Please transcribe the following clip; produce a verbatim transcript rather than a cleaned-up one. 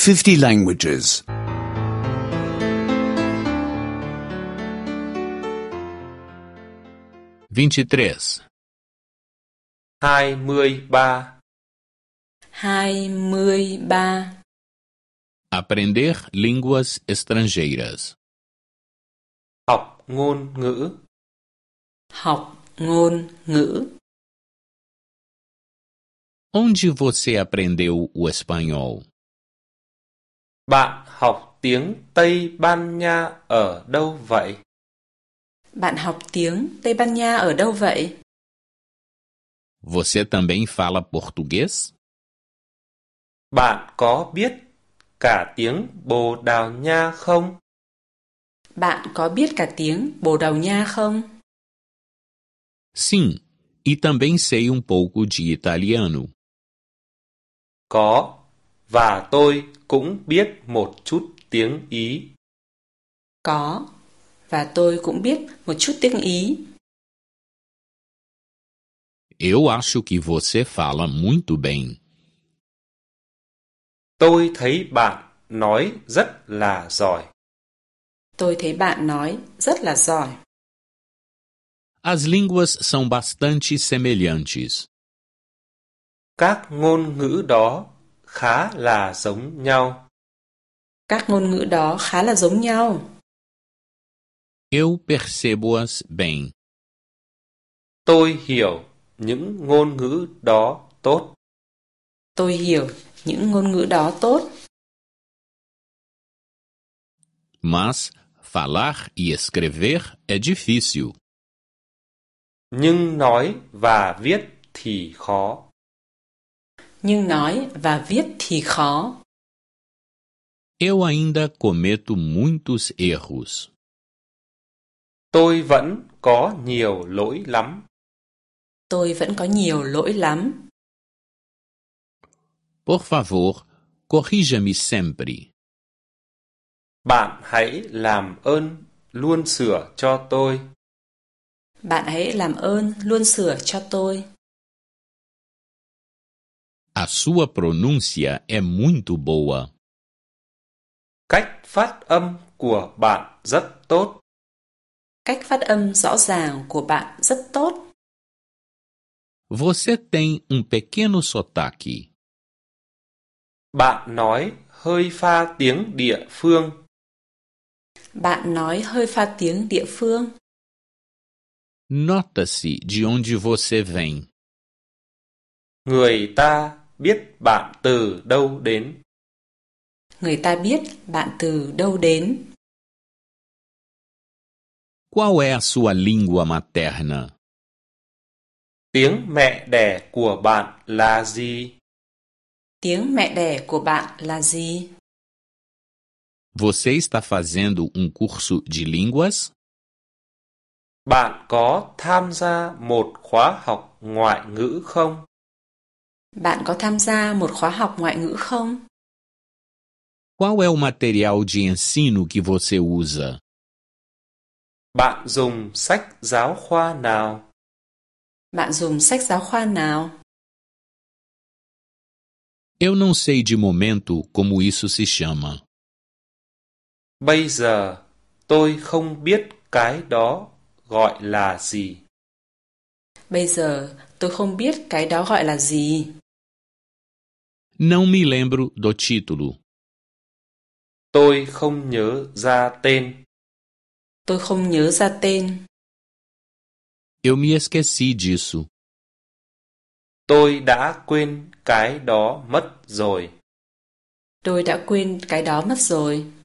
fifty languages. vinte e três. hai mươi ba. hai mươi ba. Aprender línguas estrangeiras. Học ngôn ngữ. Học ngôn ngữ. Onde você aprendeu o espanhol? Bạn học tiếng Tây Ban Nha ở đâu vậy? Bạn học tiếng Tây Ban Nha ở đâu vậy? Você também fala português? Bạn có biết cả tiếng Bồ Đào Nha không? Bạn có biết cả tiếng Bồ Đào Nha không? Sim, e também sei um pouco de italiano. Có, và tôi cũng biết một chút tiếng Ý. Có, và tôi cũng biết một chút tiếng Ý. Eu acho que você fala muito bem. Tôi thấy bạn nói rất là giỏi. Tôi thấy bạn nói rất là giỏi. As línguas são bastante semelhantes. Các ngôn ngữ đó khá là giống nhau. Các ngôn ngữ đó khá là giống nhau. Eu percebo-as bem. Tôi hiểu những ngôn ngữ đó tốt. Tôi hiểu những ngôn ngữ đó tốt. Mas falar e escrever é difícil. Nhưng nói và viết thì khó. Nhưng nói và viết thì khó. Eu ainda cometo muitos erros. Tôi vẫn có nhiều lỗi lắm. Tôi vẫn có nhiều lỗi lắm. Por favor, corrija-me sempre. Bạn hãy làm ơn luôn sửa cho tôi. Bạn hãy làm ơn luôn sửa cho tôi. A sua pronúncia é muito boa. Cách phát âm của bạn rất tốt. Cách phát âm rõ ràng của bạn rất tốt. Você tem um pequeno sotaque. Bạn nói hơi pha tiếng địa phương. Bạn nói hơi pha tiếng địa phương. Nota-se de onde você vem. Người ta biết bạn từ đâu đến. Người ta biết bạn từ đâu đến. Qual é a sua língua materna? Tiếng mẹ đẻ của bạn là gì? Tiếng mẹ đẻ của bạn là gì? Você está fazendo um curso de línguas? Bạn có tham gia một khóa học ngoại ngữ không? Bạn có tham gia một khóa học ngoại ngữ không? Qual é o material de ensino que você usa? Bạn dùng sách giáo khoa nào? Bạn dùng sách giáo khoa nào? Eu não sei de momento como isso se chama. Bây giờ tôi không biết cái đó gọi là gì. Bây giờ tôi không biết cái đó gọi là gì. Não me lembro do título. Tôi không nhớ ra tên. Tôi không nhớ ra tên. Eu me esqueci disso. Tôi đã quên cái đó mất rồi. Tôi đã quên cái đó mất rồi.